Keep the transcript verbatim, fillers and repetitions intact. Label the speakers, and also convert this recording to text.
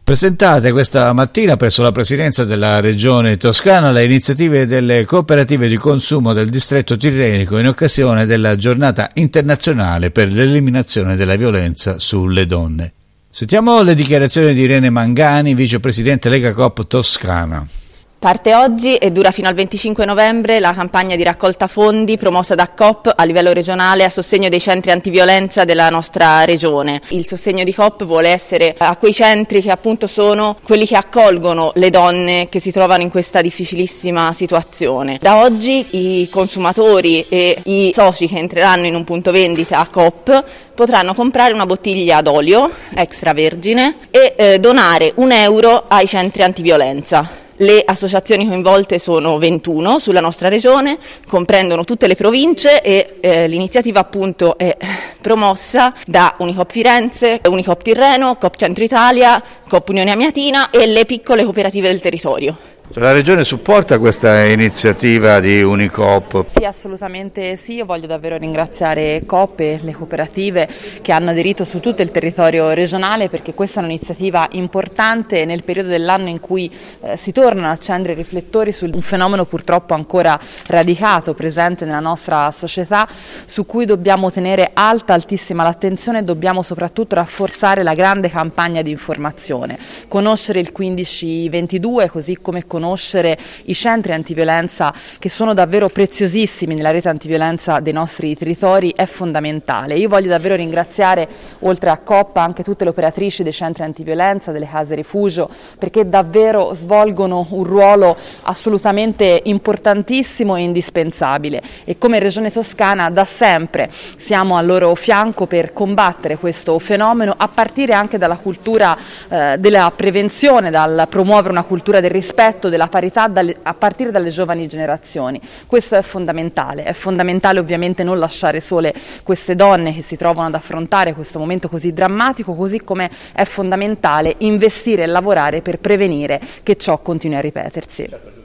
Speaker 1: Presentate questa mattina presso la Presidenza della Regione Toscana le iniziative delle cooperative di consumo del distretto tirrenico in occasione della Giornata internazionale per l'eliminazione della violenza sulle donne. Sentiamo le dichiarazioni di Irene Mangani, vicepresidente Lega Coop Toscana.
Speaker 2: Parte oggi e dura fino al venticinque novembre la campagna di raccolta fondi promossa da Coop a livello regionale a sostegno dei centri antiviolenza della nostra regione. Il sostegno di Coop vuole essere a quei centri che appunto sono quelli che accolgono le donne che si trovano in questa difficilissima situazione. Da oggi i consumatori e i soci che entreranno in un punto vendita a Coop potranno comprare una bottiglia d'olio extravergine e eh, donare un euro ai centri antiviolenza. Le associazioni coinvolte sono ventuno sulla nostra regione, comprendono tutte le province e eh, l'iniziativa appunto è promossa da Unicoop Firenze, Unicoop Tirreno, Coop Centro Italia, Coop Unione Amiatina e le piccole cooperative del territorio.
Speaker 1: La Regione supporta questa iniziativa di Unicoop?
Speaker 2: Sì, assolutamente sì. Io voglio davvero ringraziare Coop e le cooperative che hanno aderito su tutto il territorio regionale, perché questa è un'iniziativa importante nel periodo dell'anno in cui eh, si tornano a accendere i riflettori su un fenomeno purtroppo ancora radicato, presente nella nostra società, su cui dobbiamo tenere alta, altissima l'attenzione e dobbiamo soprattutto rafforzare la grande campagna di informazione. Conoscere il quindici ventidue, così come conoscere conoscere i centri antiviolenza che sono davvero preziosissimi nella rete antiviolenza dei nostri territori è fondamentale. Io voglio davvero ringraziare oltre a Coop anche tutte le operatrici dei centri antiviolenza, delle case rifugio, perché davvero svolgono un ruolo assolutamente importantissimo e indispensabile e come Regione Toscana da sempre siamo al loro fianco per combattere questo fenomeno, a partire anche dalla cultura eh, della prevenzione, dal promuovere una cultura del rispetto, della parità dalle, a partire dalle giovani generazioni. Questo è fondamentale, è fondamentale ovviamente non lasciare sole queste donne che si trovano ad affrontare questo momento così drammatico, così come è fondamentale investire e lavorare per prevenire che ciò continui a ripetersi.